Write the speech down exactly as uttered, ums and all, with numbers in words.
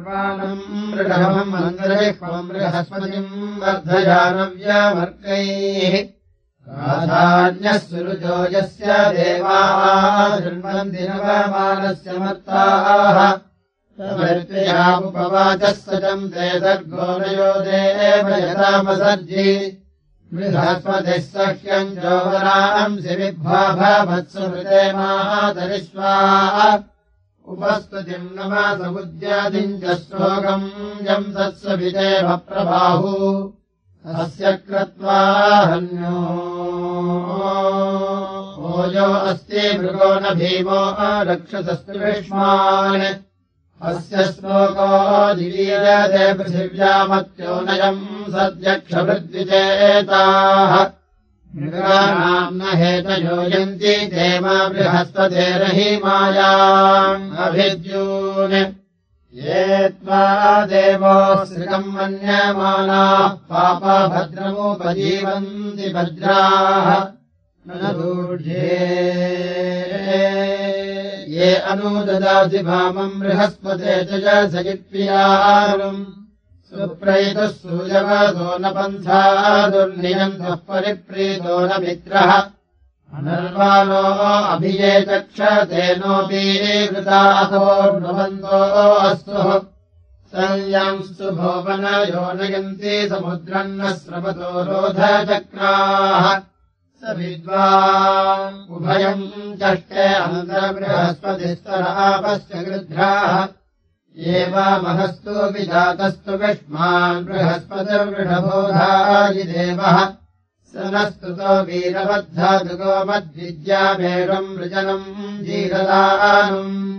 सर्वाणम् मृगमम् मन्द्रजिह्वम् बृहस्पतिम् वर्धयानव्यमर्कैः राधान्यः सुरुजो यस्य देवाः शृण्वन्ति नवमानस्य मत्ताः तमर्त्ययामुपवाचः सचम् ते सर्गो नयो देव यथामसर्जि बृहस्पतिः सह्यम् जोवरांसि विद्वा भवत्सुहृते मातरिष्वाः उपस्तुतिम् नमासमुद्यादिम् च श्लोकम् यम् तत्सविदेव प्रबाहु अस्य क्रत्वा हन्यो ओजो अस्ति मृगो न भीमो रक्षसस्तु विष्मान् अस्य श्लोको दिवीयते पृथिव्यामत्योनयम् सद्यक्षभृद्विचेताः मृगाणाम् न हेतयोजन्ति ते मा बृहस्पतेरहिमायाम् अभिद्यून् ये त्वा देवो श्रियम् मन्यमानाः पापा भद्रमुपजीवन्ति भद्राः न दूढ्ये ये अनुददासि भामम् बृहस्पते च सयित्प्रियाम् सुप्रैतः सूयवसो न पन्था दुर्नियम् त्वः परिप्रीतो न मित्रः अनर्वाणो अभिये चक्षतेनोऽपि कृतासो नवन्तो अस्तु संयांस्तु भोवनयो नयन्ति समुद्रम् न स्रवतो रोधचक्राः स विद्वान् उभयम् चष्टे अन्तर्बृहस्पतिस्तरापश्च गृध्राः एवामहस्तु विजातस्तु विष्मान् बृहस्पतिर्वृषभोधायि देवः स न स्तुतो वीरवद्धातुको मद्विद्यामेषम् वृजनम् जीरदानम्